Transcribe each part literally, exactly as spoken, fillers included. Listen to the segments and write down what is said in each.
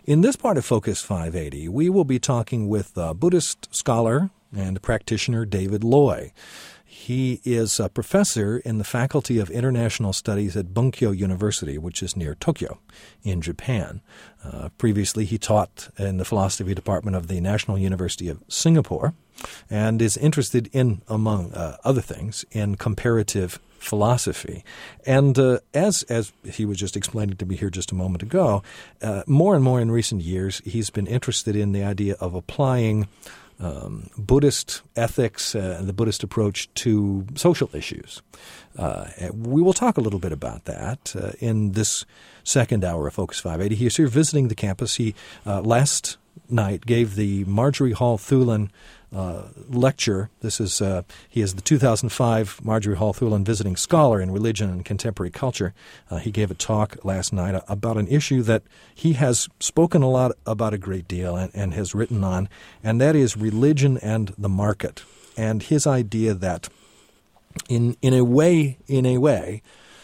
In this part of Focus five eighty, we will be talking with uh, Buddhist scholar and practitioner David Loy. He is a professor in the Faculty of International Studies at Bunkyo University, which is near Tokyo in Japan. Uh, previously, he taught in the philosophy department of the National University of Singapore and is interested in, among uh, other things, in comparative philosophy. And uh, as as he was just explaining to me here just a moment ago, uh, more and more in recent years, he's been interested in the idea of applying Um, Buddhist ethics uh, and the Buddhist approach to social issues. Uh, we will talk a little bit about that uh, in this second hour of Focus five eighty. He is here visiting the campus. He uh, last night gave the Marjorie Hall Thulin uh, lecture. This is uh, he is the two thousand five Marjorie Hall Thulin Visiting Scholar in Religion and Contemporary Culture. Uh, he gave a talk last night about an issue that he has spoken a lot about a great deal and, and has written on, and that is religion and the market. And his idea that in in a way, in a way,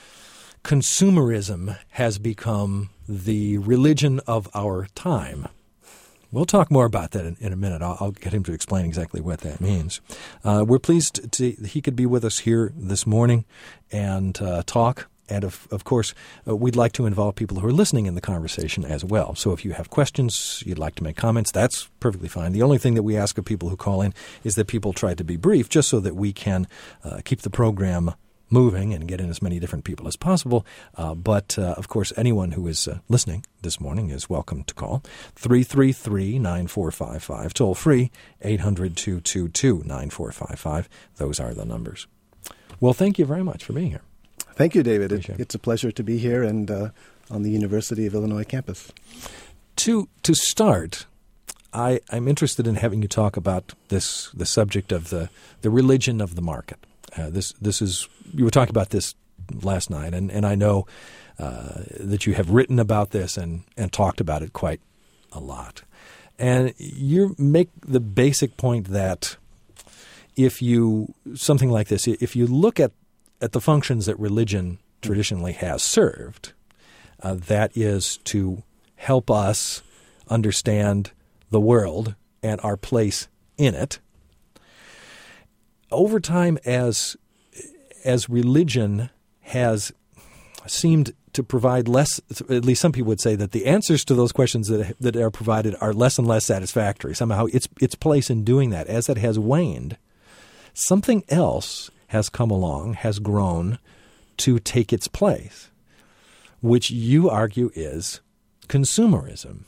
consumerism has become the religion of our time. We'll talk more about that in, in a minute. I'll, I'll get him to explain exactly what that means. Uh, we're pleased to he could be with us here this morning and uh, talk. And, of, of course, uh, we'd like to involve people who are listening in the conversation as well. So if you have questions, you'd like to make comments, that's perfectly fine. The only thing that we ask of people who call in is that people try to be brief, just so that we can uh, keep the program moving and get in as many different people as possible. Uh, but, uh, of course, anyone who is uh, listening this morning is welcome to call. three three three, nine four five five, toll free, eight hundred, two two two, nine four five five. Those are the numbers. Well, thank you very much for being here. Thank you, David. It, it. It's a pleasure to be here and uh, on the University of Illinois campus. To to start, I, I'm interested in having you talk about this the subject of the, the religion of the market. Uh, this this is you were talking about this last night, and, and I know uh, that you have written about this and, and talked about it quite a lot. And you make the basic point that if you something like this, if you look at at the functions that religion traditionally has served, uh, that is to help us understand the world and our place in it. Over time, as as religion has seemed to provide less, at least some people would say that the answers to those questions that that are provided are less and less satisfactory. Somehow its its place in doing that, as it has waned, something else has come along, has grown to take its place, which you argue is consumerism.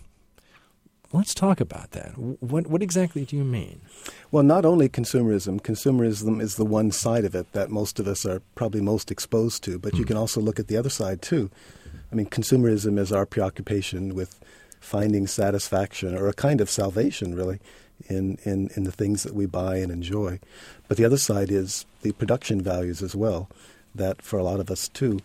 Let's talk about that. What what exactly do you mean? Well, not only consumerism. Consumerism is the one side of it that most of us are probably most exposed to, but mm. you can also look at the other side too. I mean, consumerism is our preoccupation with finding satisfaction or a kind of salvation, really, in, in, in the things that we buy and enjoy. But the other side is the production values as well, that for a lot of us too,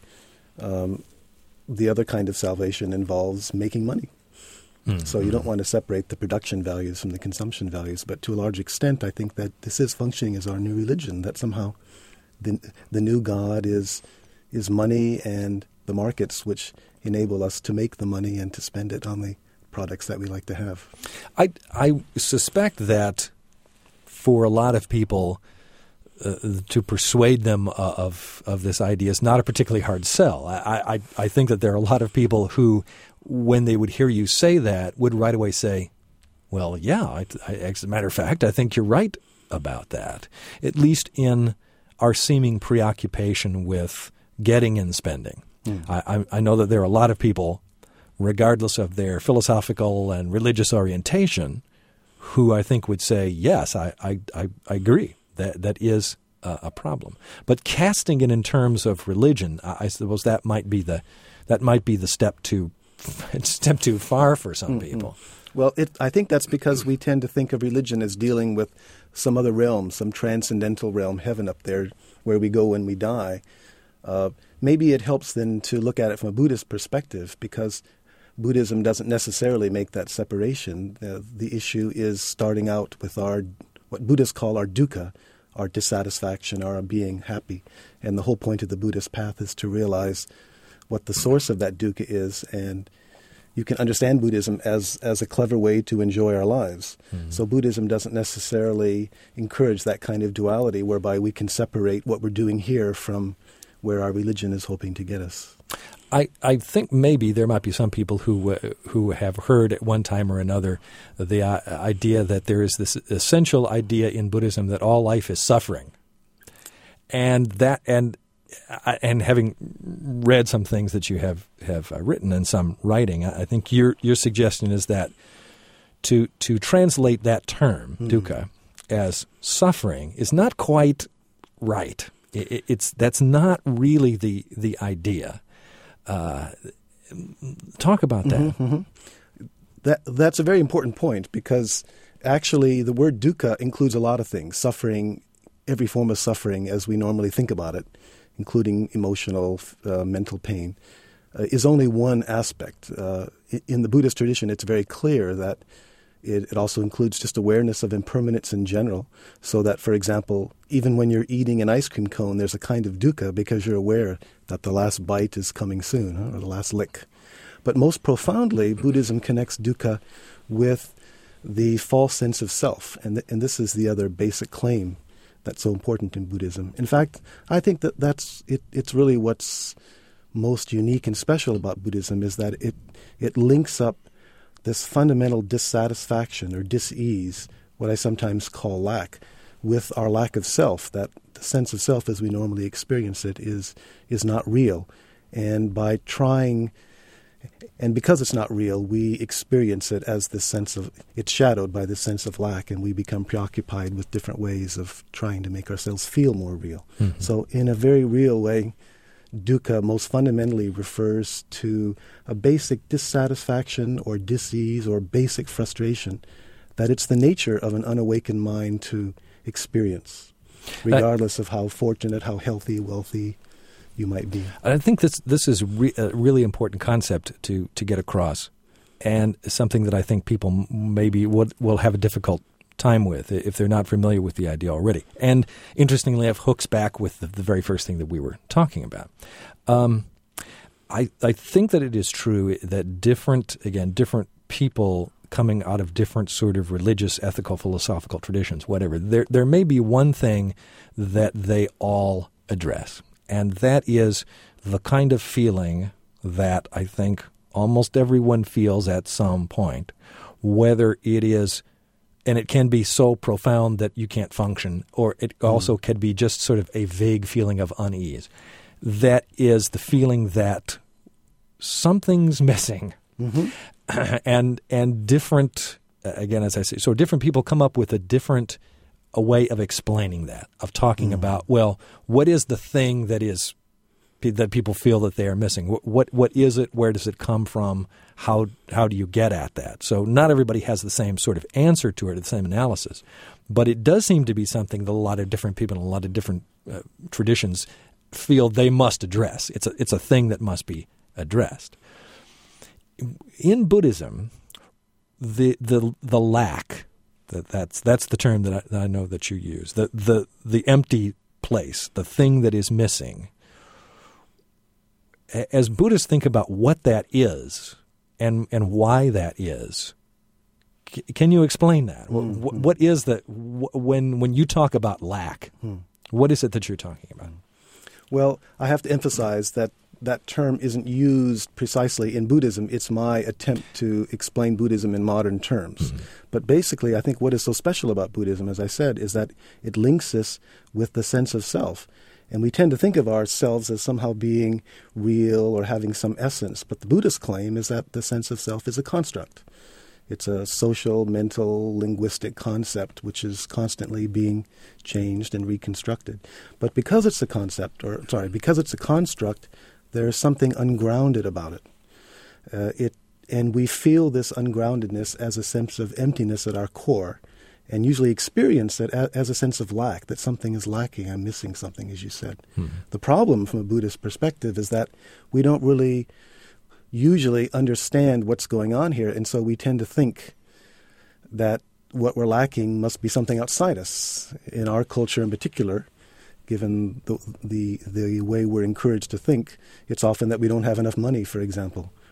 um, the other kind of salvation involves making money. Mm-hmm. So you don't want to separate the production values from the consumption values. But to a large extent, I think that this is functioning as our new religion, that somehow the, the new God is is money and the markets which enable us to make the money and to spend it on the products that we like to have. I, I suspect that for a lot of people, uh, to persuade them uh, of of this idea is not a particularly hard sell. I, I, I think that there are a lot of people who, when they would hear you say that, would right away say, well, yeah, I, I, as a matter of fact, I think you're right about that, at least in our seeming preoccupation with getting and spending. Mm. I, I know that there are a lot of people, regardless of their philosophical and religious orientation, who I think would say, yes, I, I, I, I agree. That that is a, a problem. But casting it in terms of religion, I, I suppose that might be the that might be the step too step too far for some mm-hmm. people. Well, it, I think that's because we tend to think of religion as dealing with some other realm, some transcendental realm, heaven up there, where we go when we die. Uh, maybe it helps then to look at it from a Buddhist perspective, because Buddhism doesn't necessarily make that separation. Uh, the issue is starting out with our what Buddhists call our dukkha, our dissatisfaction, our being happy. And the whole point of the Buddhist path is to realize what the source of that dukkha is. And you can understand Buddhism as, as a clever way to enjoy our lives. Mm-hmm. So Buddhism doesn't necessarily encourage that kind of duality whereby we can separate what we're doing here from where our religion is hoping to get us. I, I think maybe there might be some people who uh, who have heard at one time or another the uh, idea that there is this essential idea in Buddhism that all life is suffering, and that and and having read some things that you have have uh, written and some writing, I think your your suggestion is that to to translate that term mm. dukkha as suffering is not quite right. It, it's that's not really the the idea. Uh, talk about that. Mm-hmm, mm-hmm. That that's a very important point because actually the word dukkha includes a lot of things. Suffering, every form of suffering as we normally think about it, including emotional, uh, mental pain, uh, is only one aspect. Uh, in the Buddhist tradition, it's very clear that it, it also includes just awareness of impermanence in general, so that, for example, even when you're eating an ice cream cone, there's a kind of dukkha because you're aware that the last bite is coming soon, huh, or the last lick. But most profoundly, Buddhism connects dukkha with the false sense of self, and, th- and this is the other basic claim that's so important in Buddhism. In fact, I think that that's it, it's really what's most unique and special about Buddhism is that it it links up this fundamental dissatisfaction or dis-ease, what I sometimes call lack, with our lack of self, that the sense of self as we normally experience it is is not real. And by trying, and because it's not real, we experience it as this sense of, it's shadowed by this sense of lack, and we become preoccupied with different ways of trying to make ourselves feel more real. Mm-hmm. So in a very real way, dukkha most fundamentally refers to a basic dissatisfaction or dis-ease or basic frustration, that it's the nature of an unawakened mind to experience, regardless uh, of how fortunate, how healthy, wealthy you might be. I think this this is re- a really important concept to, to get across, and something that I think people maybe would, will have a difficult time with if they're not familiar with the idea already. And interestingly enough, hooks back with the, the very first thing that we were talking about. Um, I I think that it is true that different, again, different people coming out of different sort of religious, ethical, philosophical traditions, whatever, there there may be one thing that they all address, and that is the kind of feeling that I think almost everyone feels at some point, whether it is, and it can be so profound that you can't function, or it also mm. can be just sort of a vague feeling of unease. That is the feeling that something's missing. Mm-hmm. and and different, again, as I say, so different people come up with a different a way of explaining that, of talking mm-hmm. about, well, what is the thing that is that people feel that they are missing? What, what what is it? Where does it come from? How how do you get at that? So not everybody has the same sort of answer to it, the same analysis, but it does seem to be something that a lot of different people in a lot of different uh, traditions feel they must address. It's a it's a thing that must be addressed. In Buddhism, the the the lack, that that's that's the term that I, that I know that you use, the the the empty place, the thing that is missing. As Buddhists think about what that is and and why that is, c- can you explain that? Mm-hmm. What, what is that when when you talk about lack? Mm. What is it that you're talking about? Well, I have to emphasize that that term isn't used precisely in Buddhism. It's my attempt to explain Buddhism in modern terms. Mm-hmm. But basically, I think what is so special about Buddhism, as I said, is that it links us with the sense of self. And we tend to think of ourselves as somehow being real or having some essence. But the Buddhist claim is that the sense of self is a construct. It's a social, mental, linguistic concept which is constantly being changed and reconstructed. But because it's a concept, or sorry, because it's a construct, there is something ungrounded about it. Uh, it, and we feel this ungroundedness as a sense of emptiness at our core, and usually experience it a, as a sense of lack, that something is lacking, I'm missing something, as you said. Hmm. The problem from a Buddhist perspective is that we don't really usually understand what's going on here, and so we tend to think that what we're lacking must be something outside us. In our culture in particular, given the, the the way we're encouraged to think, it's often that we don't have enough money, for example,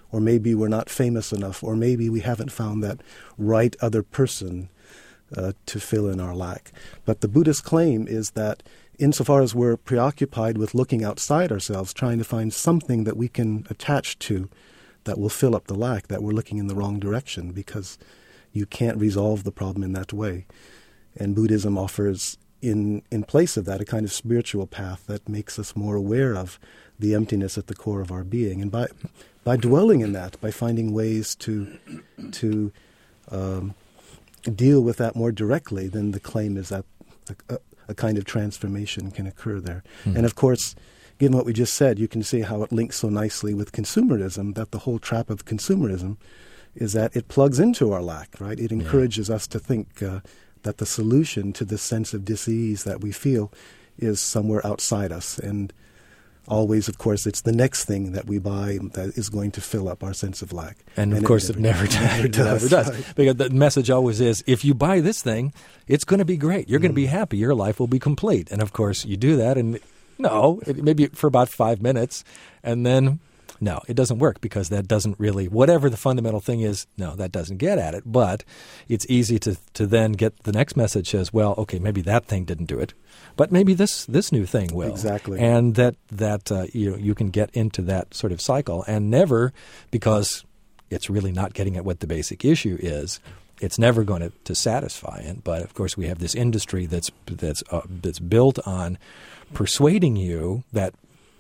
or maybe we're not famous enough, or maybe we haven't found that right other person uh, to fill in our lack. But the Buddhist claim is that insofar as we're preoccupied with looking outside ourselves, trying to find something that we can attach to that will fill up the lack, that we're looking in the wrong direction, because you can't resolve the problem in that way. And Buddhism offers, in, in place of that, a kind of spiritual path that makes us more aware of the emptiness at the core of our being. And by by dwelling in that, by finding ways to to um, deal with that more directly, then the claim is that a, a, a kind of transformation can occur there. Mm-hmm. And of course, given what we just said, you can see how it links so nicely with consumerism, that the whole trap of consumerism is that it plugs into our lack, right? It encourages yeah. us to think uh, that the solution to this sense of dis-ease that we feel is somewhere outside us. And always, of course, it's the next thing that we buy that is going to fill up our sense of lack. And, and of course, it never, it never, it never does. does. Right. Because the message always is, if you buy this thing, it's going to be great. You're mm. going to be happy. Your life will be complete. And of course, you do that, and no, it, maybe for about five minutes, and then no, it doesn't work, because that doesn't really, whatever the fundamental thing is, no, that doesn't get at it. But it's easy to, to then get the next message says, well, okay, maybe that thing didn't do it, but maybe this, this new thing will. Exactly. And that, that uh, you know, you can get into that sort of cycle, and never, because it's really not getting at what the basic issue is, it's never going to, to satisfy it. But of course, we have this industry that's that's uh, that's built on persuading you that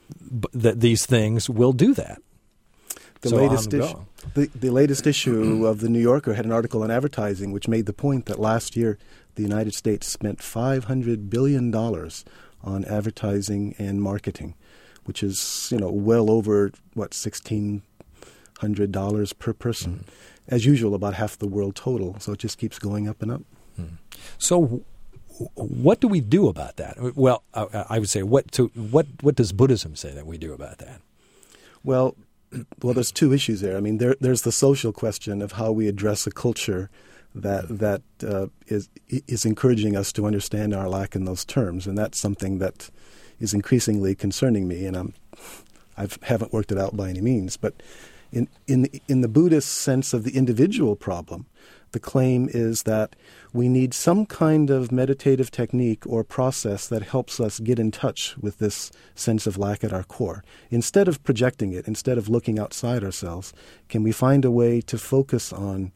that these things will do that. The so latest issue, the, the latest issue of the New Yorker had an article on advertising which made the point that last year the United States spent five hundred billion dollars on advertising and marketing, which is, you know, well over what sixteen hundred dollars per person. Mm-hmm. As usual, about half the world total. So it just keeps going up and up. Mm-hmm. So what do we do about that? Well, I, I would say, what to, what what does Buddhism say that we do about that? Well, well, there's two issues there. I mean, there, there's the social question of how we address a culture that that uh, is is encouraging us to understand our lack in those terms, and that's something that is increasingly concerning me. And I'm I haven't worked it out by any means, but in in the, in the Buddhist sense of the individual problem, the claim is that we need some kind of meditative technique or process that helps us get in touch with this sense of lack at our core. Instead of projecting it, instead of looking outside ourselves, can we find a way to focus on,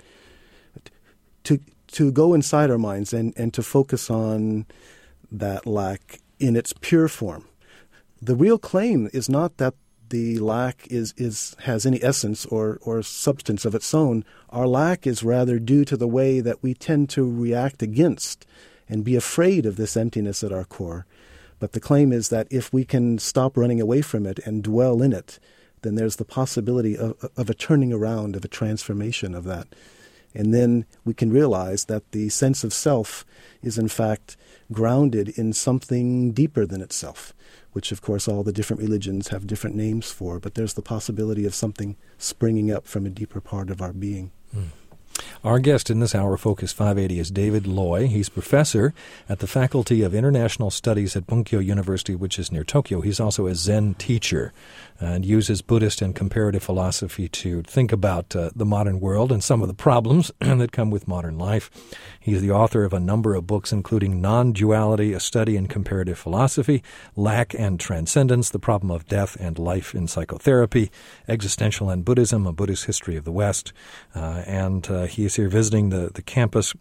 to to go inside our minds and, and to focus on that lack in its pure form? The real claim is not that the lack is, is has any essence or, or substance of its own. Our lack is rather due to the way that we tend to react against and be afraid of this emptiness at our core. But the claim is that if we can stop running away from it and dwell in it, then there's the possibility of, of a turning around, of a transformation of that. And then we can realize that the sense of self is in fact grounded in something deeper than itself, which, of course, all the different religions have different names for, but there's the possibility of something springing up from a deeper part of our being. Mm. Our guest in this hour, Focus five eighty, is David Loy. He's professor at the Faculty of International Studies at Bunkyo University, which is near Tokyo. He's also a Zen teacher and uses Buddhist and comparative philosophy to think about uh, the modern world and some of the problems that come with modern life. He's the author of a number of books, including Non-Duality, A Study in Comparative Philosophy, Lack and Transcendence, The Problem of Death and Life in Psychotherapy, Existential and Buddhism, A Buddhist History of the West, uh, and uh, he is here visiting the, the campus.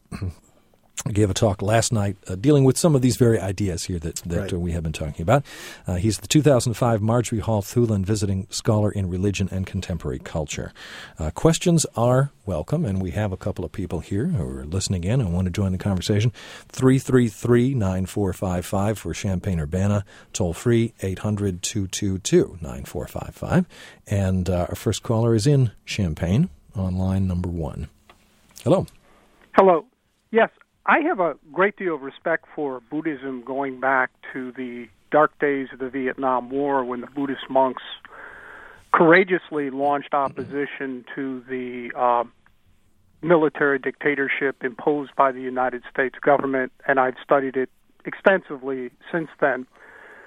I gave a talk last night uh, dealing with some of these very ideas here that, that right. uh, we have been talking about. Uh, he's the two thousand five Marjorie Hall Thulin Visiting Scholar in Religion and Contemporary Culture. Uh, questions are welcome, and we have a couple of people here who are listening in and want to join the conversation. three three three, nine four five five for Champaign-Urbana, toll-free eight hundred, two two two, nine four five five. And uh, our first caller is in Champaign on line number one. Hello. Hello. Yes. I have a great deal of respect for Buddhism going back to the dark days of the Vietnam War, when the Buddhist monks courageously launched opposition to the uh, military dictatorship imposed by the United States government, and I've studied it extensively since then.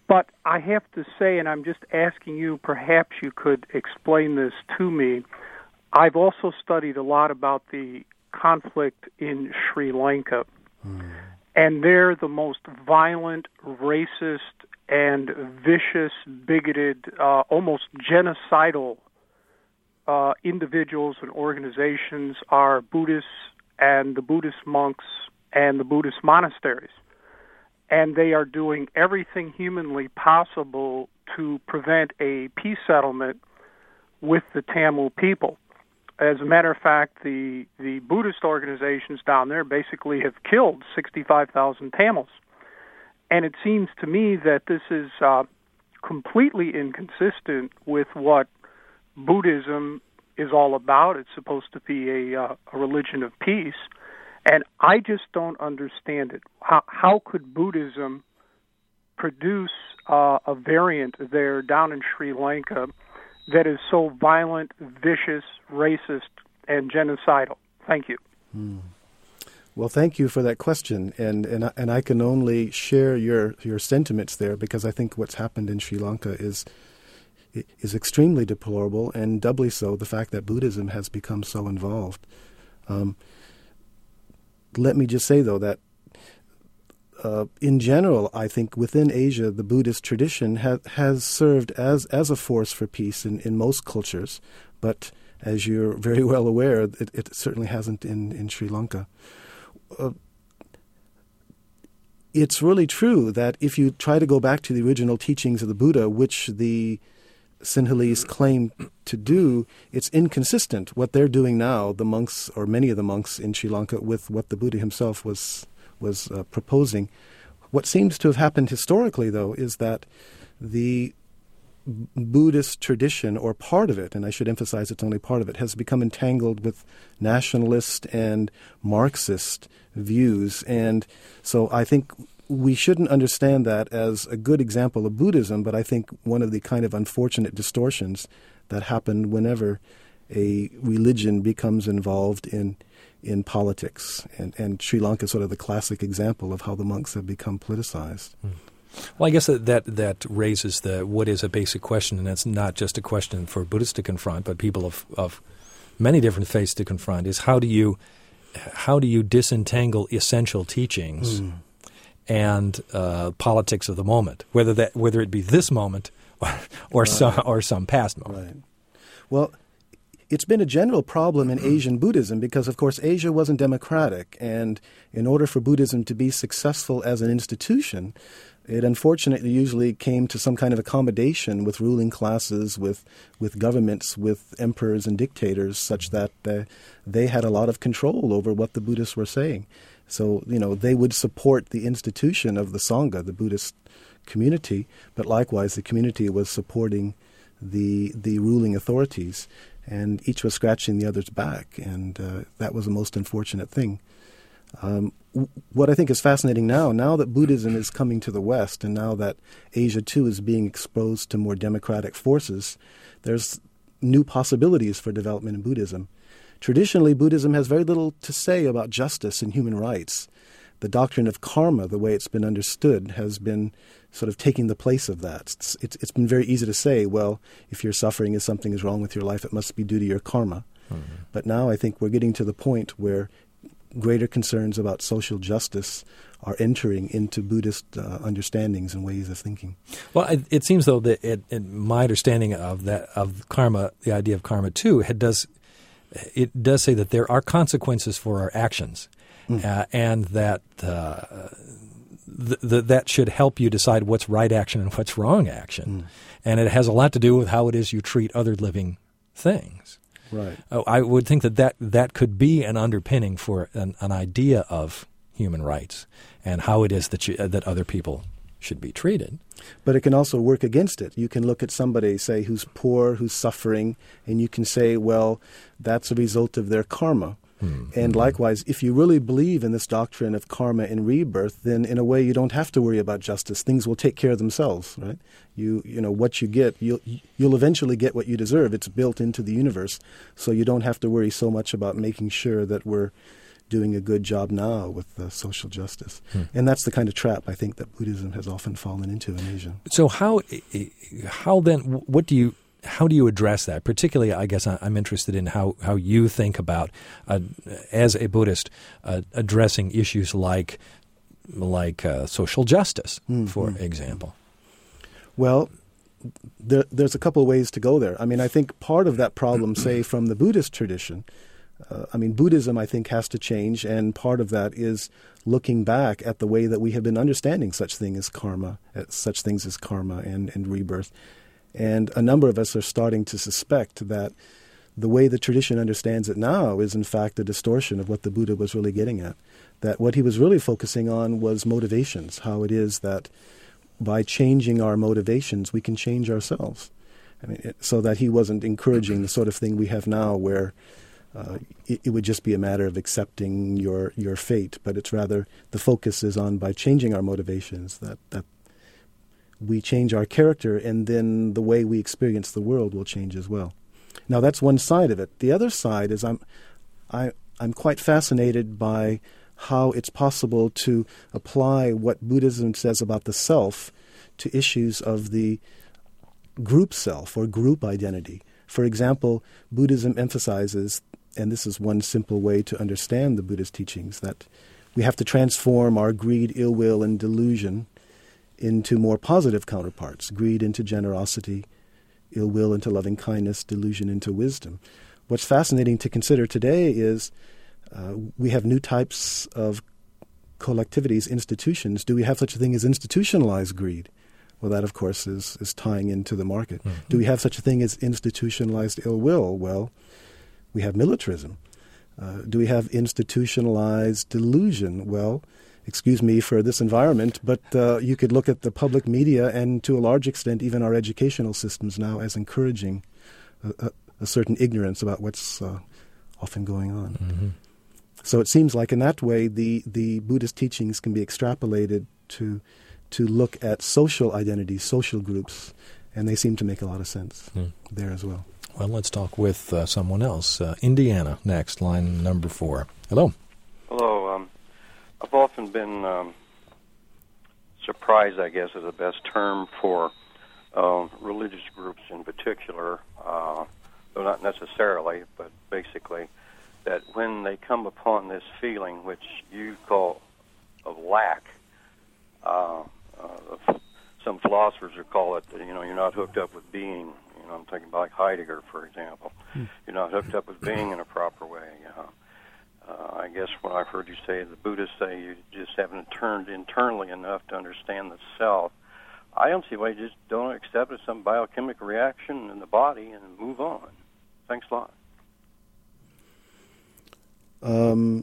But I have to say, and I'm just asking you, perhaps you could explain this to me. I've also studied a lot about the conflict in Sri Lanka. Mm. And they're the most violent, racist, and vicious, bigoted, uh, almost genocidal uh, individuals and organizations are Buddhists and the Buddhist monks and the Buddhist monasteries. And they are doing everything humanly possible to prevent a peace settlement with the Tamil people. As a matter of fact, the, the Buddhist organizations down there basically have killed sixty-five thousand Tamils. And it seems to me that this is uh, completely inconsistent with what Buddhism is all about. It's supposed to be a, uh, a religion of peace. And I just don't understand it. How, how could Buddhism produce uh, a variant there down in Sri Lanka that is so violent, vicious, racist, and genocidal? Thank you. Hmm. Well, thank you for that question, and and I, and I can only share your your sentiments there, because I think what's happened in Sri Lanka is is extremely deplorable, and doubly so the fact that Buddhism has become so involved. Um, let me just say, though, that uh, in general, I think within Asia, the Buddhist tradition ha- has served as as a force for peace in, in most cultures, but as you're very well aware, it, it certainly hasn't in, in Sri Lanka. Uh, it's really true that if you try to go back to the original teachings of the Buddha, which the Sinhalese claim to do, it's inconsistent what they're doing now, the monks, or many of the monks in Sri Lanka, with what the Buddha himself was was uh, proposing. What seems to have happened historically, though, is that the Buddhist tradition, or part of it, and I should emphasize it's only part of it, has become entangled with nationalist and Marxist views. And so I think we shouldn't understand that as a good example of Buddhism, but I think one of the kind of unfortunate distortions that happen whenever a religion becomes involved in in politics. And, and Sri Lanka is sort of the classic example of how the monks have become politicized. Mm. Well, I guess that, that that raises the what is a basic question, and it's not just a question for Buddhists to confront, but people of, of many different faiths to confront, is how do you how do you disentangle essential teachings mm. and uh, politics of the moment, whether that whether it be this moment or, or right. some or some past moment. Right. Well, it's been a general problem in Asian Buddhism because, of course, Asia wasn't democratic, and in order for Buddhism to be successful as an institution, it unfortunately usually came to some kind of accommodation with ruling classes, with with governments, with emperors and dictators, such that uh, they had a lot of control over what the Buddhists were saying. So, you know, they would support the institution of the Sangha, the Buddhist community, but likewise the community was supporting the the ruling authorities, and each was scratching the other's back, and uh, that was the most unfortunate thing. Um, w- what I think is fascinating now, now that Buddhism is coming to the West, and now that Asia too is being exposed to more democratic forces, there's new possibilities for development in Buddhism. Traditionally, Buddhism has very little to say about justice and human rights. The doctrine of karma, the way it's been understood, has been sort of taking the place of that. It's, it's, it's been very easy to say, well, if you're suffering and something is wrong with your life, it must be due to your karma. Mm-hmm. But now I think we're getting to the point where greater concerns about social justice are entering into Buddhist uh, understandings and ways of thinking. Well, it, it seems, though, that it, it, my understanding of that of karma, the idea of karma, too, it does it does say that there are consequences for our actions, mm. uh, and that uh, th- th- that should help you decide what's right action and what's wrong action. Mm. And it has a lot to do with how it is you treat other living things. Right. Oh, I would think that, that that could be an underpinning for an, an idea of human rights and how it is that you, uh, that other people should be treated. But it can also work against it. You can look at somebody, say, who's poor, who's suffering, and you can say, well, that's a result of their karma. Mm-hmm. And likewise, if you really believe in this doctrine of karma and rebirth, then in a way you don't have to worry about justice. Things will take care of themselves, right? You you know, what you get, you'll, you'll eventually get what you deserve. It's built into the universe. So you don't have to worry so much about making sure that we're doing a good job now with uh, social justice. Hmm. And that's the kind of trap I think that Buddhism has often fallen into in Asia. So how how then what do you how do you address that? Particularly, I guess I'm interested in how, how you think about uh, as a Buddhist uh, addressing issues like like uh, social justice, mm-hmm. for example. Well, there, there's a couple of ways to go there. I mean, I think part of that problem, say, from the Buddhist tradition, uh, I mean, Buddhism, I think, has to change, and part of that is looking back at the way that we have been understanding such thing as karma, such things as karma and, and rebirth. And a number of us are starting to suspect that the way the tradition understands it now is, in fact, a distortion of what the Buddha was really getting at. That what he was really focusing on was motivations, how it is that by changing our motivations, we can change ourselves. I mean, it, so that he wasn't encouraging the sort of thing we have now where uh, it, it would just be a matter of accepting your, your fate, but it's rather the focus is on by changing our motivations, that, that we change our character, and then the way we experience the world will change as well. Now, that's one side of it. The other side is I'm, I, I'm quite fascinated by how it's possible to apply what Buddhism says about the self to issues of the group self or group identity. For example, Buddhism emphasizes, and this is one simple way to understand the Buddhist teachings, that we have to transform our greed, ill will, and delusion into more positive counterparts, greed into generosity, ill will into loving kindness, delusion into wisdom. What's fascinating to consider today is uh, we have new types of collectivities, institutions. Do we have such a thing as institutionalized greed? Well, that, of course, is, is tying into the market. Mm-hmm. Do we have such a thing as institutionalized ill will? Well, we have militarism. Uh, do we have institutionalized delusion? Well, excuse me for this environment, but uh, you could look at the public media and, to a large extent, even our educational systems now as encouraging a, a, a certain ignorance about what's uh, often going on. Mm-hmm. So it seems like in that way the, the Buddhist teachings can be extrapolated to to look at social identities, social groups, and they seem to make a lot of sense mm. there as well. Well, let's talk with uh, someone else. Uh, Indiana next, line number four. Hello. Hello. Um, I've often been um, surprised, I guess is the best term, for uh, religious groups in particular, uh, though not necessarily, but basically, that when they come upon this feeling, which you call of lack, uh, uh, some philosophers would call it, you know, you're not hooked up with being. You know, I'm thinking about like Heidegger, for example. Hmm. You're not hooked up with being in a proper way. Uh, uh, I guess what I've heard you say, the Buddhists say you just haven't turned internally enough to understand the self. I don't see why you just don't accept it as some biochemical reaction in the body and move on. Thanks a lot. Um.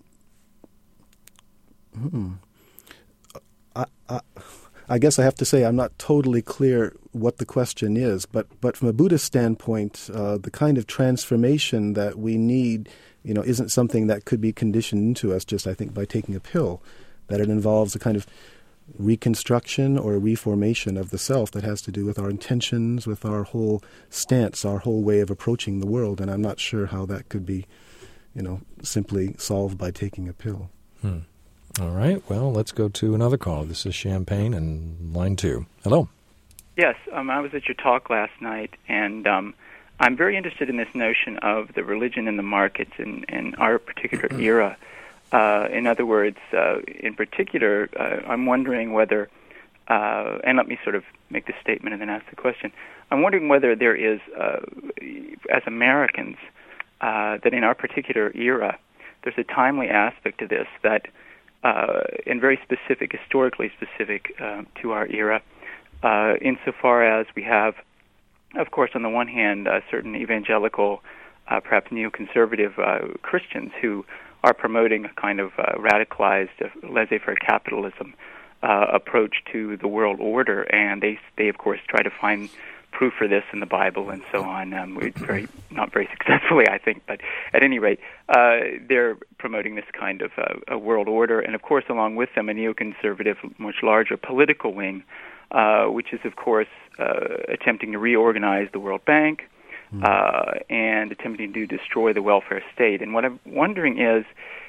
Hmm. I, I, I guess I have to say I'm not totally clear what the question is, but, but from a Buddhist standpoint, uh, the kind of transformation that we need, you know, isn't something that could be conditioned into us just, I think, by taking a pill. That it involves a kind of reconstruction or reformation of the self that has to do with our intentions, with our whole stance, our whole way of approaching the world, and I'm not sure how that could be, you know, simply solved by taking a pill. Hmm. All right. Well, let's go to another call. This is Champaign and line two. Hello. Yes, um, I was at your talk last night, and um, I'm very interested in this notion of the religion in the markets in, in our particular era. Uh, in other words, uh, in particular, uh, I'm wondering whether, uh, and let me sort of make this statement and then ask the question. I'm wondering whether there is, uh, as Americans, uh, that in our particular era, there's a timely aspect to this that Uh, and very specific, historically specific uh, to our era, uh, insofar as we have, of course, on the one hand, uh, certain evangelical, uh, perhaps neoconservative uh, Christians who are promoting a kind of uh, radicalized, uh, laissez-faire capitalism uh, approach to the world order, and they, they of course, try to find proof for this in the Bible and so on. Um, very, not very successfully, I think, but at any rate, uh, they're promoting this kind of uh, a world order, and of course, along with them, a neoconservative, much larger political wing, uh, which is, of course, uh, attempting to reorganize the World Bank mm. uh, and attempting to destroy the welfare state. And what I'm wondering is,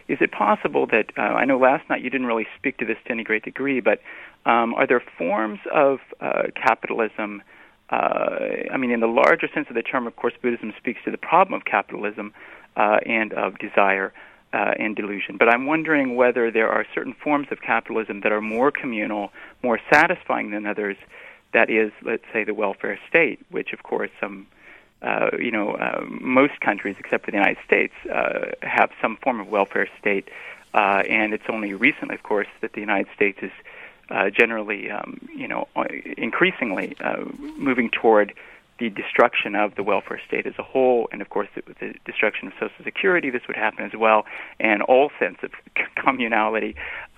is it possible that, uh, I know last night you didn't really speak to this to any great degree, but um, are there forms of uh, capitalism, uh, I mean, in the larger sense of the term, of course, Buddhism speaks to the problem of capitalism uh, and of desire uh, and delusion. But I'm wondering whether there are certain forms of capitalism that are more communal, more satisfying than others. That is, let's say, the welfare state, which, of course, some, uh, you know, uh, most countries, except for the United States, uh, have some form of welfare state. Uh, and it's only recently, of course, that the United States is uh, generally, um, you know, increasingly uh, moving toward the destruction of the welfare state as a whole, and of course the, the destruction of Social Security. This would happen as well, and all sense of communality,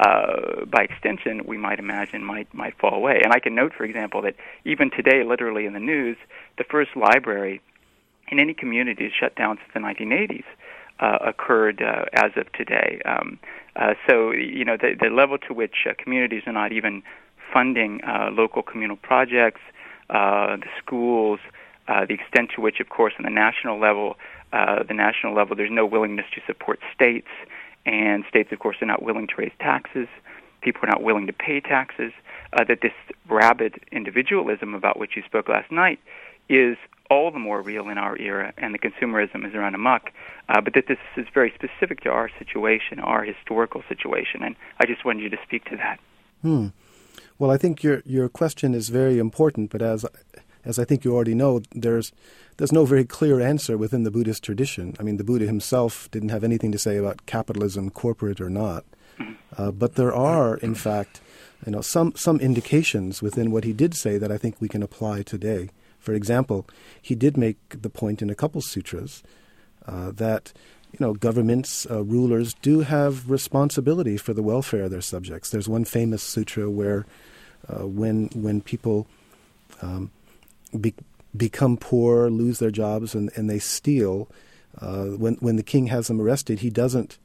uh, by extension, we might imagine might might fall away. And I can note, for example, that even today, literally in the news, the first library in any community is shut down since the nineteen eighties. Uh, occurred uh, as of today. Um, uh, so, you know, the, the level to which uh, communities are not even funding uh, local communal projects, uh, the schools, uh, the extent to which, of course, on the national level, uh, the national level, there's no willingness to support states, and states, of course, are not willing to raise taxes. People are not willing to pay taxes. Uh, that this rabid individualism about which you spoke last night is all the more real in our era, and the consumerism is run amok. Uh, but that this is very specific to our situation, our historical situation, and I just wanted you to speak to that. Hmm. Well, I think your your question is very important, but as as I think you already know, there's there's no very clear answer within the Buddhist tradition. I mean, the Buddha himself didn't have anything to say about capitalism, corporate or not. Mm-hmm. Uh, but there are, in fact, you know, some some indications within what he did say that I think we can apply today. For example, he did make the point in a couple sutras uh, that, you know, governments, uh, rulers do have responsibility for the welfare of their subjects. There's one famous sutra where uh, when when people um, be, become poor, lose their jobs, and, and they steal, uh, when when the king has them arrested, he doesn't.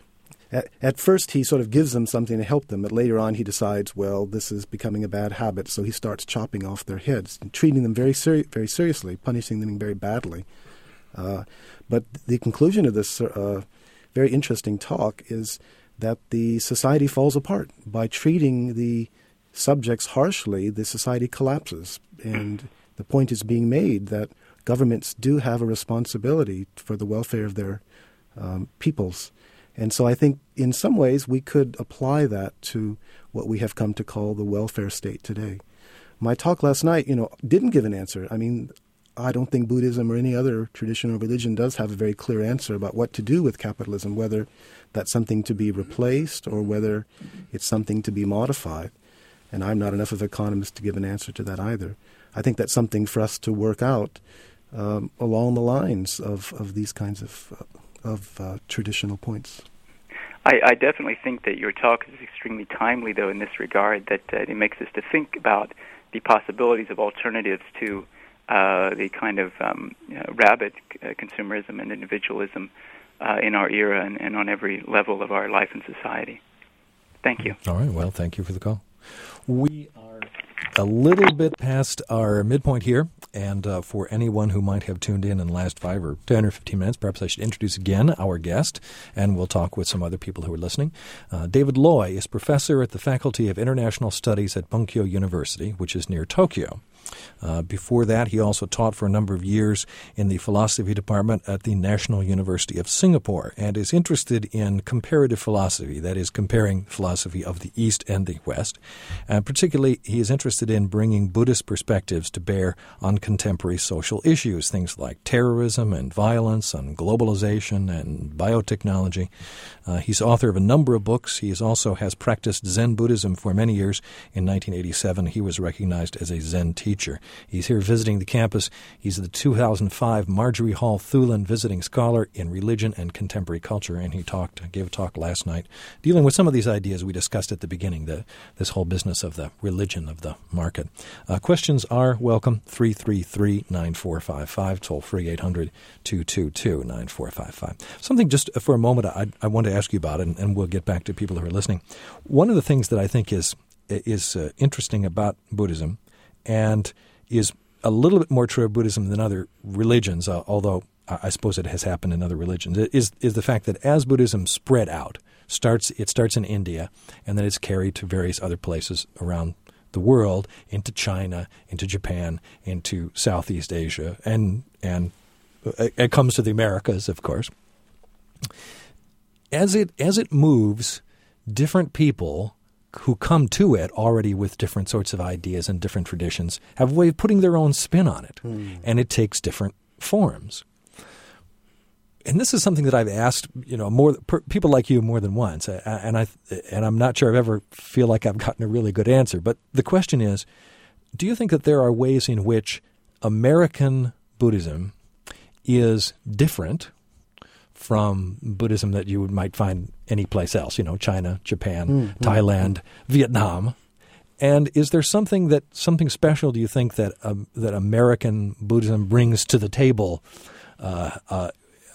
At, at first, he sort of gives them something to help them, but later on he decides, well, this is becoming a bad habit, so he starts chopping off their heads and treating them very seri- very seriously, punishing them very badly. Uh, but the conclusion of this uh, very interesting talk is that the society falls apart. By treating the subjects harshly, the society collapses. And the point is being made that governments do have a responsibility for the welfare of their um, peoples. And so I think in some ways we could apply that to what we have come to call the welfare state today. My talk last night, you know, didn't give an answer. I mean, I don't think Buddhism or any other traditional religion does have a very clear answer about what to do with capitalism, whether that's something to be replaced or whether it's something to be modified. And I'm not enough of an economist to give an answer to that either. I think that's something for us to work out um, along the lines of, of these kinds of uh, of uh, traditional points. I, I definitely think that your talk is extremely timely, though, in this regard, that uh, it makes us to think about the possibilities of alternatives to uh, the kind of um, you know, rabid uh, consumerism and individualism uh, in our era and, and on every level of our life and society. Thank you. All right. Well, thank you for the call. We are a little bit past our midpoint here, and uh, for anyone who might have tuned in in the last five or ten or fifteen minutes, perhaps I should introduce again our guest, and we'll talk with some other people who are listening. Uh, David Loy is professor at the Faculty of International Studies at Bunkyo University, which is near Tokyo. Uh, before that, he also taught for a number of years in the philosophy department at the National University of Singapore and is interested in comparative philosophy, that is, comparing philosophy of the East and the West. And particularly, he is interested in bringing Buddhist perspectives to bear on contemporary social issues, things like terrorism and violence and globalization and biotechnology. Uh, he's author of a number of books. He is also has practiced Zen Buddhism for many years. In nineteen eighty-seven, he was recognized as a Zen teacher. He's here visiting the campus. He's the two thousand five Marjorie Hall Thulin Visiting Scholar in Religion and Contemporary Culture, and he talked, gave a talk last night dealing with some of these ideas we discussed at the beginning, the, this whole business of the religion of the market. Uh, questions are welcome, three three three, nine four five five, toll free eight hundred, two two two, nine four five five. Something just for a moment I, I want to ask you about, and, and we'll get back to people who are listening. One of the things that I think is, is uh, interesting about Buddhism and is a little bit more true of Buddhism than other religions, uh, although I suppose it has happened in other religions, is is the fact that as Buddhism spread out, starts it starts in India, and then it's carried to various other places around the world, into China, into Japan, into Southeast Asia, and and it comes to the Americas, of course. As it as it moves, different people who come to it already with different sorts of ideas and different traditions have a way of putting their own spin on it, mm. and it takes different forms. And this is something that I've asked, you know, more per, people like you more than once, and I and I'm not sure I've ever feel like I've gotten a really good answer. But the question is, do you think that there are ways in which American Buddhism is different from Buddhism that you might find anyplace else? You know, China, Japan, mm, Thailand, mm. Vietnam. And is there something that something special? Do you think that um, that American Buddhism brings to the table? Uh, uh,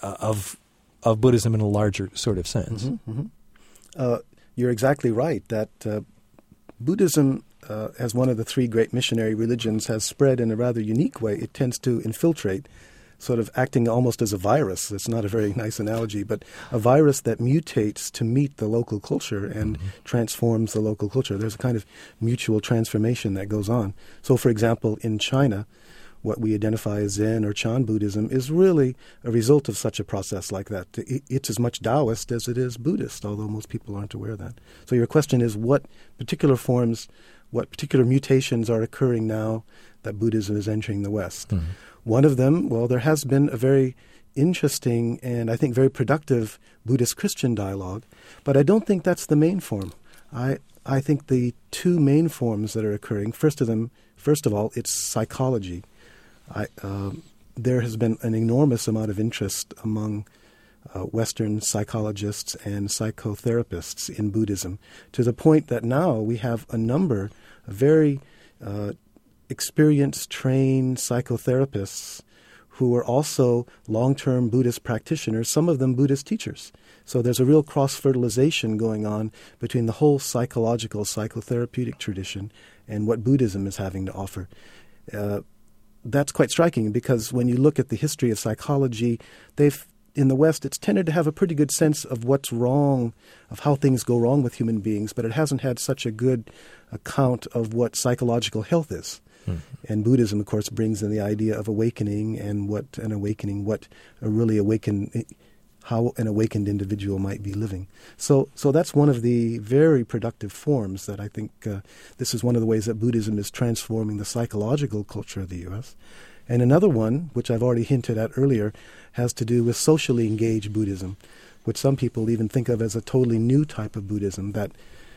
Of of Buddhism in a larger sort of sense. Mm-hmm, mm-hmm. Uh, you're exactly right that uh, Buddhism, uh, as one of the three great missionary religions, has spread in a rather unique way. It tends to infiltrate, sort of acting almost as a virus. It's not a very nice analogy, but a virus that mutates to meet the local culture and mm-hmm. transforms the local culture. There's a kind of mutual transformation that goes on. So, for example, in China, what we identify as Zen or Chan Buddhism is really a result of such a process like that. It's as much Taoist as it is Buddhist, although most people aren't aware of that. So your question is, what particular forms, what particular mutations are occurring now that Buddhism is entering the West? Mm-hmm. One of them, well, there has been a very interesting and I think very productive Buddhist-Christian dialogue, but I don't think that's the main form. I I think the two main forms that are occurring, first of them, first of all, it's psychology. I, uh, there has been an enormous amount of interest among uh, Western psychologists and psychotherapists in Buddhism, to the point that now we have a number of very uh, experienced, trained psychotherapists who are also long-term Buddhist practitioners, some of them Buddhist teachers. So there's a real cross-fertilization going on between the whole psychological, psychotherapeutic tradition and what Buddhism is having to offer. Uh, That's quite striking because when you look at the history of psychology, they've in the West, it's tended to have a pretty good sense of what's wrong, of how things go wrong with human beings, but it hasn't had such a good account of what psychological health is. Mm-hmm. And Buddhism, of course, brings in the idea of awakening and what an awakening, what a really awakened, how an awakened individual might be living. So so that's one of the very productive forms that I think uh, this is one of the ways that Buddhism is transforming the psychological culture of the U S. And another one, which I've already hinted at earlier, has to do with socially engaged Buddhism, which some people even think of as a totally new type of Buddhism that,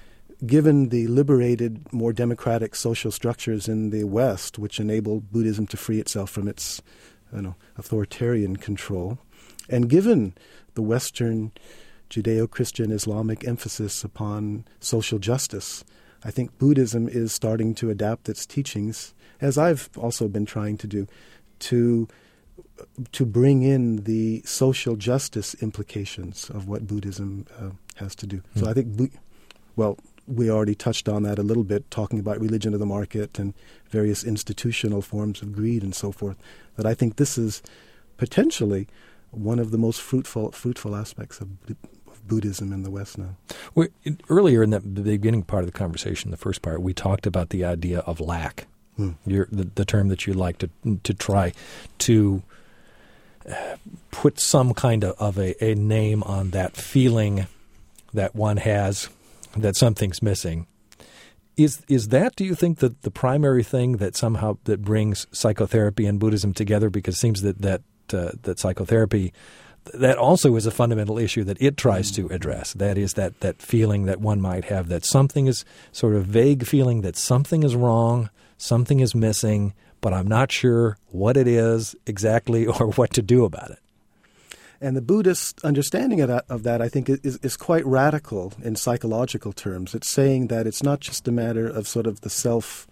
given the liberated, more democratic social structures in the West, which enabled Buddhism to free itself from its you know, authoritarian control, and given the Western Judeo-Christian Islamic emphasis upon social justice, I think Buddhism is starting to adapt its teachings, as I've also been trying to do, to to bring in the social justice implications of what Buddhism uh, has to do. Mm. So I think, well, we already touched on that a little bit, talking about religion of the market and various institutional forms of greed and so forth, that I think this is potentially one of the most fruitful fruitful aspects of, of Buddhism in the West now. Well, earlier in that, the beginning part of the conversation, the first part, we talked about the idea of lack, hmm. Your, the, the term that you like to to try to uh, put some kind of, of a, a name on that feeling that one has that something's missing. Is is that, do you think, that the primary thing that somehow that brings psychotherapy and Buddhism together? Because it seems that that Uh, that psychotherapy, that also is a fundamental issue that it tries to address. That is that, that feeling that one might have that something is, sort of vague feeling that something is wrong, something is missing, but I'm not sure what it is exactly or what to do about it. And the Buddhist understanding of that, of that I think, is, is quite radical in psychological terms. It's saying that it's not just a matter of sort of the self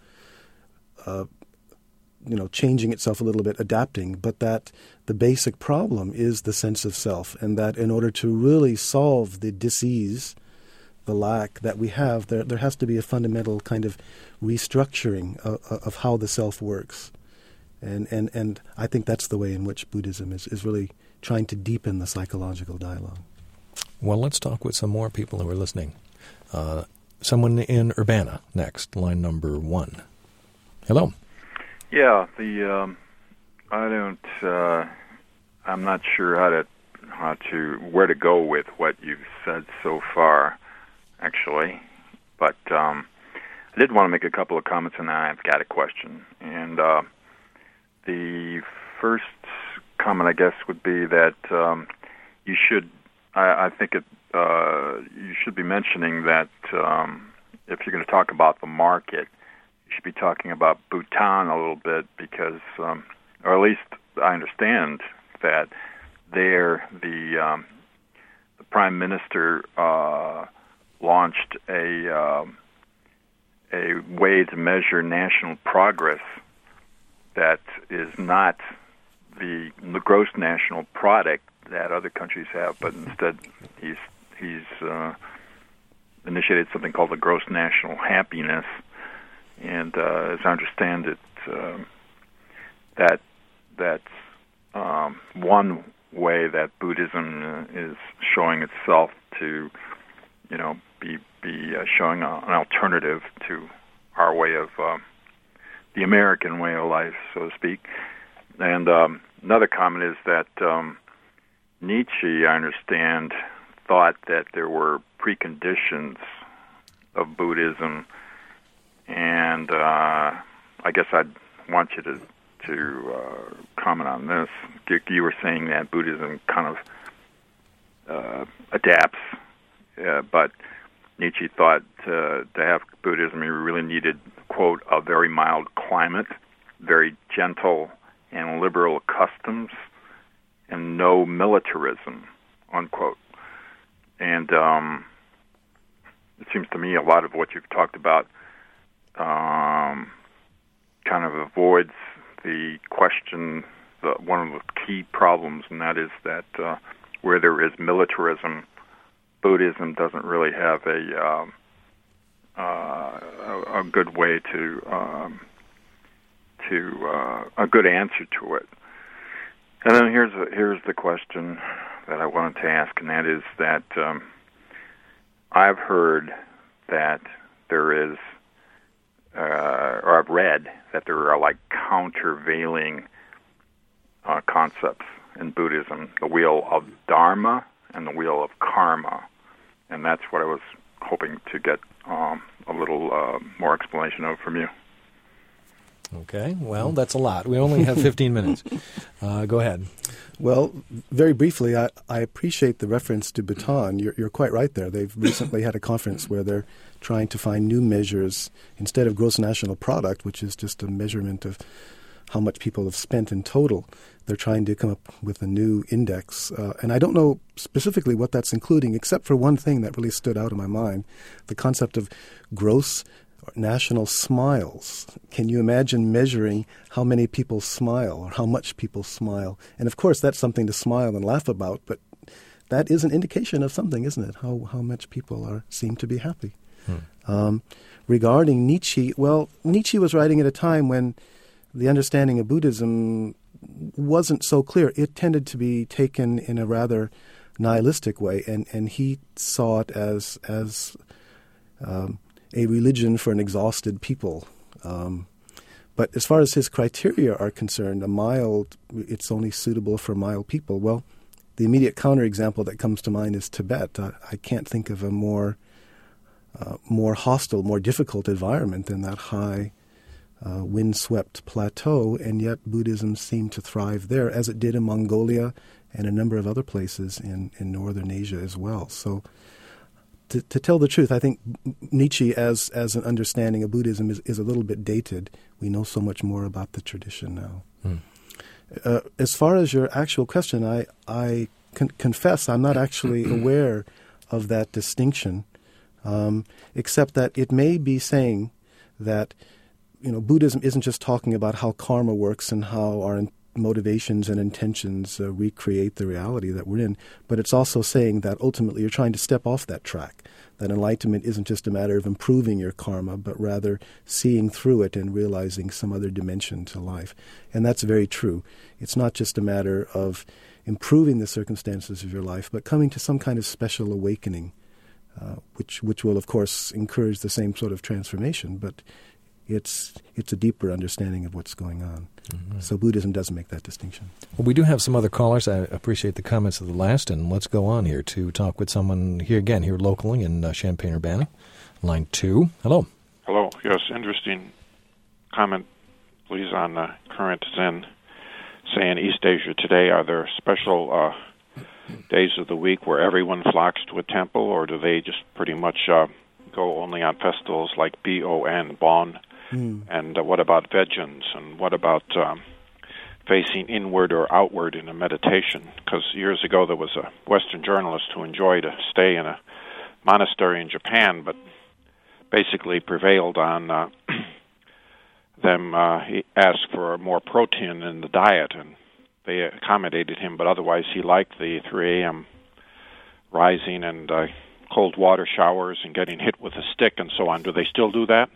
uh, you know, changing itself a little bit, adapting, but that the basic problem is the sense of self, and that in order to really solve the disease, the lack that we have, there there has to be a fundamental kind of restructuring of, of how the self works. And, and, and I think that's the way in which Buddhism is, is really trying to deepen the psychological dialogue. Well, let's talk with some more people who are listening. Uh, someone in Urbana next, line number one. Hello. Yeah, the um, I don't. Uh, I'm not sure how to how to where to go with what you've said so far, actually. But um, I did want to make a couple of comments, and then I've got a question. And uh, the first comment, I guess, would be that um, you should. I, I think it. Uh, you should be mentioning that um, if you're going to talk about the market, you should be talking about Bhutan a little bit because, um, or at least I understand that there the um, the Prime Minister uh, launched a um, a way to measure national progress that is not the, the gross national product that other countries have, but instead he's he's uh, initiated something called the gross national happiness. And uh, as I understand it, uh, that that's um, one way that Buddhism uh, is showing itself to, you know, be be uh, showing a, an alternative to our way of uh, the American way of life, so to speak. And um, another comment is that um, Nietzsche, I understand, thought that there were preconditions of Buddhism. And uh, I guess I'd want you to to uh, comment on this. You, you were saying that Buddhism kind of uh, adapts, uh, but Nietzsche thought uh, to have Buddhism, you really needed, quote, a very mild climate, very gentle and liberal customs, and no militarism, unquote. And um, it seems to me a lot of what you've talked about Um, kind of avoids the question, the, one of the key problems, and that is that uh, where there is militarism, Buddhism doesn't really have a um, uh, a, a good way to um, to uh, a good answer to it. And then here's a, here's the question that I wanted to ask, and that is that um, I've heard that there is Uh, or I've read that there are like countervailing uh, concepts in Buddhism, the wheel of Dharma and the wheel of Karma. And that's what I was hoping to get um, a little uh, more explanation of from you. Okay, well, that's a lot. We only have fifteen minutes. Uh, go ahead. Well, very briefly, I, I appreciate the reference to Bhutan. You're, you're quite right there. They've recently had a conference where they're trying to find new measures instead of gross national product, which is just a measurement of how much people have spent in total. They're trying to come up with a new index. Uh, and I don't know specifically what that's including, except for one thing that really stood out in my mind, the concept of gross national smiles. Can you imagine measuring how many people smile or how much people smile? And of course, that's something to smile and laugh about, but that is an indication of something, isn't it? How how much people are seem to be happy. Hmm. Um, regarding Nietzsche, well, Nietzsche was writing at a time when the understanding of Buddhism wasn't so clear. It tended to be taken in a rather nihilistic way, and, and he saw it as as um, a religion for an exhausted people. Um, but as far as his criteria are concerned, a mild, it's only suitable for mild people. Well, the immediate counterexample that comes to mind is Tibet. Uh, I can't think of a more uh, more hostile, more difficult environment than that high, uh, windswept plateau, and yet Buddhism seemed to thrive there, as it did in Mongolia and a number of other places in, in northern Asia as well. So to, to tell the truth, I think Nietzsche, as as an understanding of Buddhism, is, is a little bit dated. We know so much more about the tradition now. Hmm. Uh, as far as your actual question, I, I con- confess I'm not actually aware of that distinction, um, except that it may be saying that, you know, Buddhism isn't just talking about how karma works and how our motivations and intentions uh, recreate the reality that we're in. But it's also saying that ultimately you're trying to step off that track, that enlightenment isn't just a matter of improving your karma, but rather seeing through it and realizing some other dimension to life. And that's very true. It's not just a matter of improving the circumstances of your life, but coming to some kind of special awakening, uh, which which will, of course, encourage the same sort of transformation, but it's it's a deeper understanding of what's going on. Mm-hmm. So Buddhism does make that distinction. Well, we do have some other callers. I appreciate the comments of the last, and let's go on here to talk with someone here again, here locally in uh, Champaign-Urbana. Line two. Hello. Hello. Yes, interesting comment, please, on uh, current Zen. Say in East Asia today, are there special uh, days of the week where everyone flocks to a temple, or do they just pretty much uh, go only on festivals like B O N, Bon? Mm. And uh, what about vegans? And what about um, facing inward or outward in a meditation? Because years ago there was a Western journalist who enjoyed a stay in a monastery in Japan, but basically prevailed on uh, them. Uh, he asked for more protein in the diet, and they accommodated him, but otherwise he liked the three a.m. rising and uh, cold water showers and getting hit with a stick and so on. Do they still do that?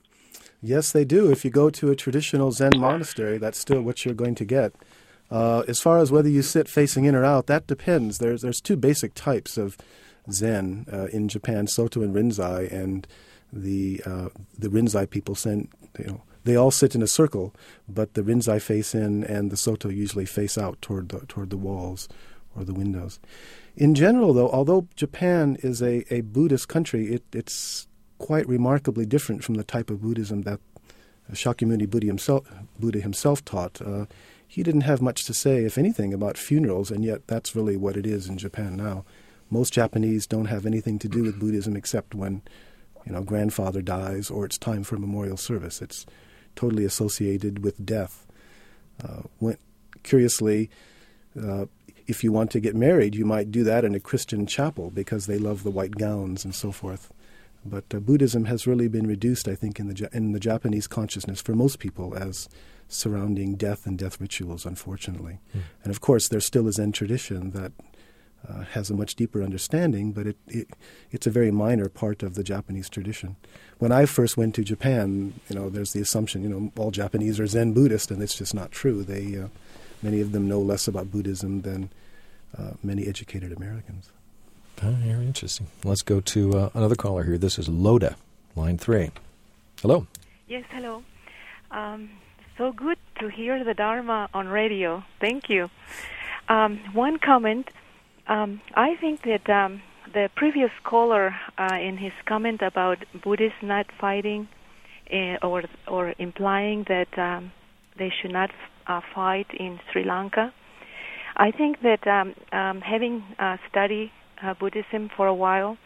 Yes, they do. If you go to a traditional Zen monastery, that's still what you're going to get. Uh, as far as whether you sit facing in or out, that depends. There's there's two basic types of Zen uh, in Japan, Soto and Rinzai, and the uh, the Rinzai people send, you know, they all sit in a circle, but the Rinzai face in and the Soto usually face out toward the, toward the walls or the windows. In general, though, although Japan is a, a Buddhist country, it, it's quite remarkably different from the type of Buddhism that Shakyamuni Buddha himself, Buddha himself taught. Uh, he didn't have much to say, if anything, about funerals, and yet that's really what it is in Japan now. Most Japanese don't have anything to do with Buddhism except when, you know, grandfather dies or it's time for a memorial service. It's totally associated with death. Uh, when, curiously, uh, if you want to get married, you might do that in a Christian chapel because they love the white gowns and so forth. But uh, Buddhism has really been reduced, I think, in the in the Japanese consciousness for most people as surrounding death and death rituals, unfortunately. Mm. And of course, there still is Zen tradition that uh, has a much deeper understanding, but it, it it's a very minor part of the Japanese tradition. When I first went to Japan, you know, there's the assumption, you know, all Japanese are Zen Buddhist, and it's just not true. They uh, many of them know less about Buddhism than uh, many educated Americans. Oh, very interesting. Let's go to uh, another caller here. This is Loda, line three. Hello. Yes, hello. Um, so good to hear the Dharma on radio. Thank you. Um, one comment. Um, I think that um, the previous caller, uh, in his comment about Buddhists not fighting uh, or or implying that um, they should not uh, fight in Sri Lanka, I think that um, um, having uh, studied Uh, Buddhism for a while,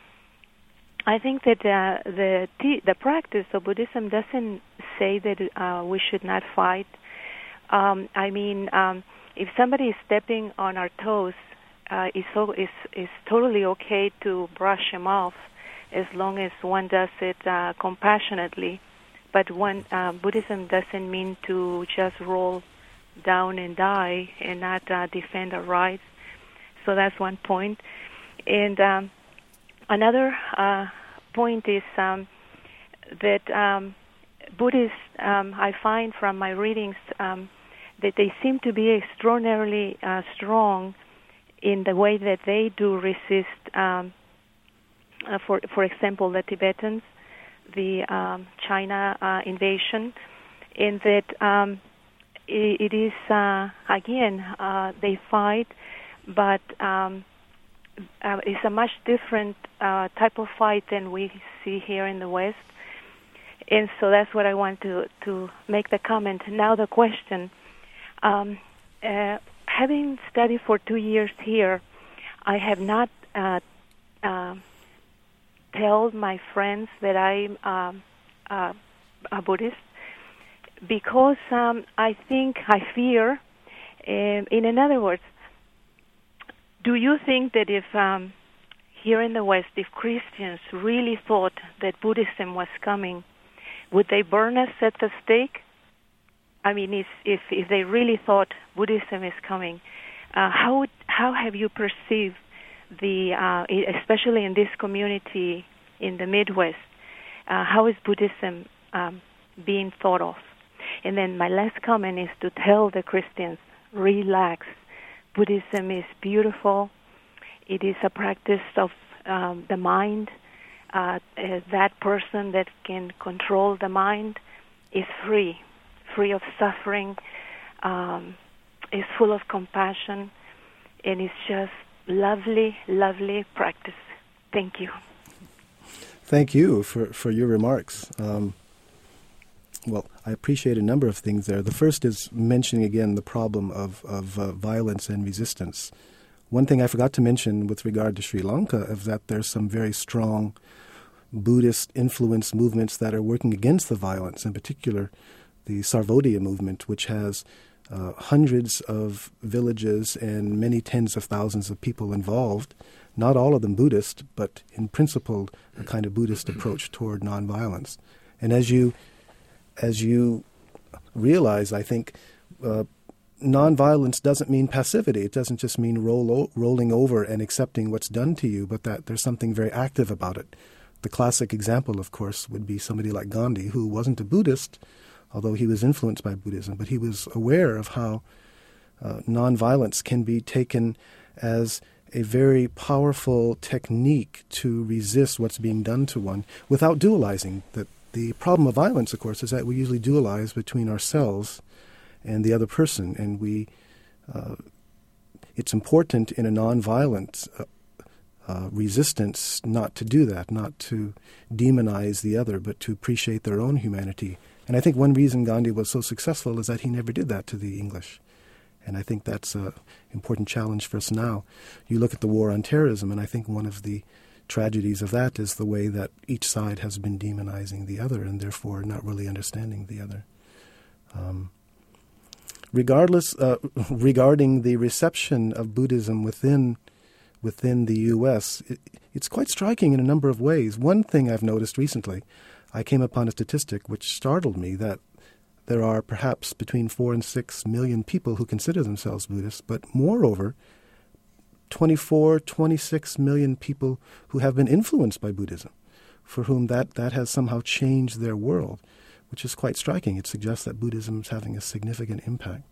I think that uh, the t- the practice of Buddhism doesn't say that uh, we should not fight. Um, I mean, um, if somebody is stepping on our toes, uh, it's, so, it's, it's totally okay to brush him off as long as one does it uh, compassionately. But one, uh, Buddhism doesn't mean to just roll down and die and not uh, defend our rights. So that's one point. And um, another uh, point is um, that um, Buddhists, um, I find from my readings, um, that they seem to be extraordinarily uh, strong in the way that they do resist, um, uh, for for example, the Tibetans, the um, China uh, invasion, in that um, it, it is, uh, again, uh, they fight, but um, Uh, it's a much different uh, type of fight than we see here in the West. And so that's what I want to, to make the comment. Now the question. Um, uh, having studied for two years here, I have not uh, uh, told my friends that I'm um, uh, a Buddhist because um, I think, I fear, uh, in, in other words, do you think that if um, here in the West, if Christians really thought that Buddhism was coming, would they burn us at the stake? I mean, if if, if they really thought Buddhism is coming, uh, how would, how have you perceived the, uh, especially in this community in the Midwest, uh, how is Buddhism um, being thought of? And then my last comment is to tell the Christians, relax. Buddhism is beautiful. It is a practice of um, the mind. Uh, uh, that person that can control the mind is free, free of suffering, um, is full of compassion, and it's just lovely, lovely practice. Thank you. Thank you for, for your remarks. Um, well, I appreciate a number of things there. The first is mentioning again the problem of, of uh, violence and resistance. One thing I forgot to mention with regard to Sri Lanka is that there's some very strong Buddhist influenced movements that are working against the violence, in particular the Sarvodaya movement, which has uh, hundreds of villages and many tens of thousands of people involved, not all of them Buddhist, but in principle a kind of Buddhist approach toward nonviolence. And as you as you realize, I think, uh, nonviolence doesn't mean passivity. It doesn't just mean roll o- rolling over and accepting what's done to you, but that there's something very active about it. The classic example, of course, would be somebody like Gandhi, who wasn't a Buddhist, although he was influenced by Buddhism, but he was aware of how uh, nonviolence can be taken as a very powerful technique to resist what's being done to one without dualizing. That the problem of violence, of course, is that we usually dualize between ourselves and the other person, and we uh, it's important in a nonviolent uh, uh, resistance not to do that, not to demonize the other, but to appreciate their own humanity. And I think one reason Gandhi was so successful is that he never did that to the English. And I think that's an important challenge for us now. You look at the war on terrorism, and I think one of the tragedies of that is the way that each side has been demonizing the other and therefore not really understanding the other. Um, regardless, uh, regarding the reception of Buddhism within within the U S, it, it's quite striking in a number of ways. One thing I've noticed recently, I came upon a statistic which startled me, that there are perhaps between four and six million people who consider themselves Buddhists, but moreover, twenty-four, twenty-six million people who have been influenced by Buddhism, for whom that, that has somehow changed their world, which is quite striking. It suggests that Buddhism is having a significant impact.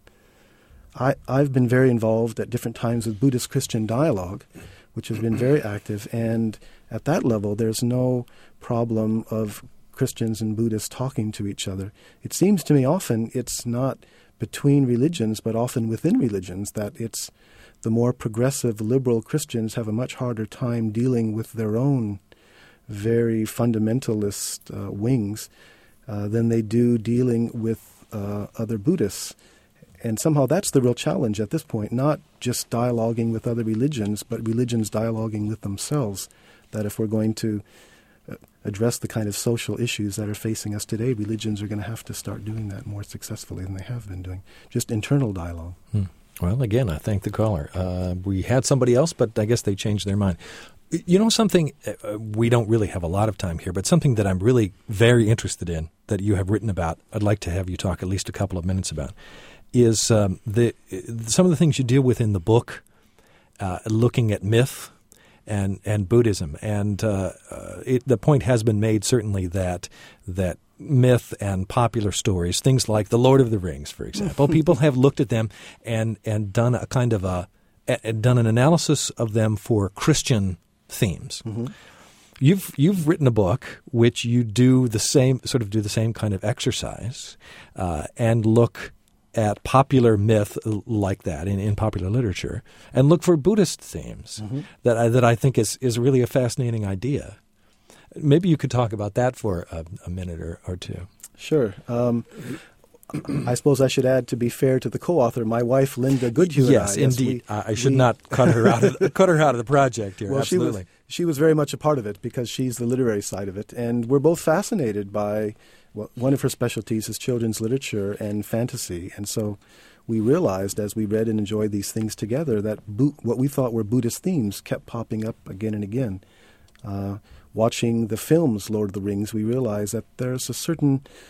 I, I've been very involved at different times with Buddhist-Christian dialogue, which has been very active, and at that level there's no problem of Christians and Buddhists talking to each other. It seems to me often it's not between religions, but often within religions, that it's the more progressive, liberal Christians have a much harder time dealing with their own very fundamentalist uh, wings uh, than they do dealing with uh, other Buddhists. And somehow that's the real challenge at this point, not just dialoguing with other religions, but religions dialoguing with themselves, that if we're going to uh, address the kind of social issues that are facing us today, religions are going to have to start doing that more successfully than they have been doing, just internal dialogue. Hmm. Well, again, I thank the caller. Uh, we had somebody else, but I guess they changed their mind. You know something, uh, we don't really have a lot of time here, but something that I'm really very interested in that you have written about, I'd like to have you talk at least a couple of minutes about, is um, the some of the things you deal with in the book, uh, looking at myth and and Buddhism. And uh, uh, it, the point has been made, certainly, that that myth and popular stories, things like The Lord of the Rings, for example, people have looked at them and, and done a kind of a, a done an analysis of them for Christian themes. Mm-hmm. You've you've written a book which you do the same sort of do the same kind of exercise uh, and look at popular myth like that in, in popular literature and look for Buddhist themes mm-hmm. that I, that I think is, is really a fascinating idea. Maybe you could talk about that for a, a minute or, or two. Sure. Um, I suppose I should add, to be fair to the co-author, my wife Linda Goodhue. Yes, and I, indeed. Yes, we, I should we, not cut her out of the, cut her out of the project here. Well, absolutely. She was, she was very much a part of it because she's the literary side of it, and we're both fascinated by. Well, one of her specialties is children's literature and fantasy, and so we realized as we read and enjoyed these things together that Bu- what we thought were Buddhist themes kept popping up again and again. Uh, watching the films Lord of the Rings, we realized that there's a certain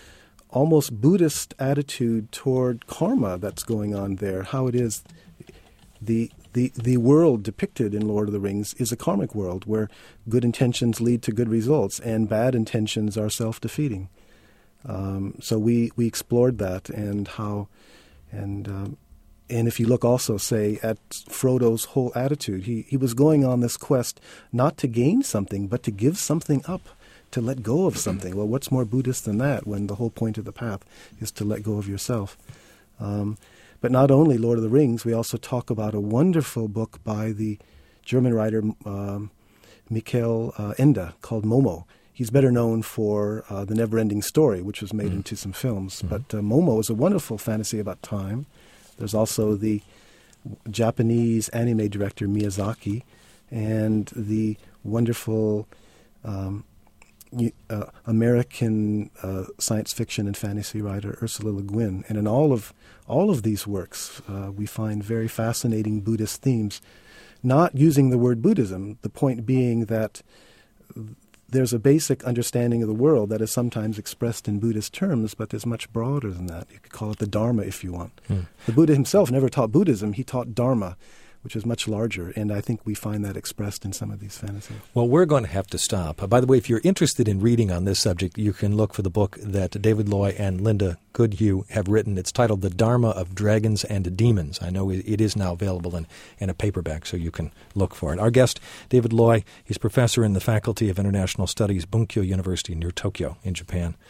almost Buddhist attitude toward karma that's going on there, how it is the the the world depicted in Lord of the Rings is a karmic world where good intentions lead to good results and bad intentions are self-defeating. Um, so we, we explored that and how, and um, and if you look also, say, at Frodo's whole attitude, he, he was going on this quest not to gain something, but to give something up, to let go of something. Well, what's more Buddhist than that when the whole point of the path is to let go of yourself? Um, but not only Lord of the Rings, we also talk about a wonderful book by the German writer um, Michael uh, Ende called Momo. He's better known for uh, The Never-Ending Story, which was made mm-hmm. into some films. Mm-hmm. But uh, Momo is a wonderful fantasy about time. There's also the Japanese anime director Miyazaki and the wonderful um, uh, American uh, science fiction and fantasy writer Ursula Le Guin. And in all of all of these works, uh, we find very fascinating Buddhist themes, not using the word Buddhism, the point being that there's a basic understanding of the world that is sometimes expressed in Buddhist terms, but there's much broader than that. You could call it the Dharma if you want. Hmm. The Buddha himself never taught Buddhism. He taught Dharma, which is much larger, and I think we find that expressed in some of these fantasies. Well, we're going to have to stop. Uh, by the way, if you're interested in reading on this subject, you can look for the book that David Loy and Linda Goodhue have written. It's titled The Dharma of Dragons and Demons. I know it is now available in, in a paperback, so you can look for it. Our guest, David Loy, he's professor in the Faculty of International Studies, Bunkyo University near Tokyo in Japan.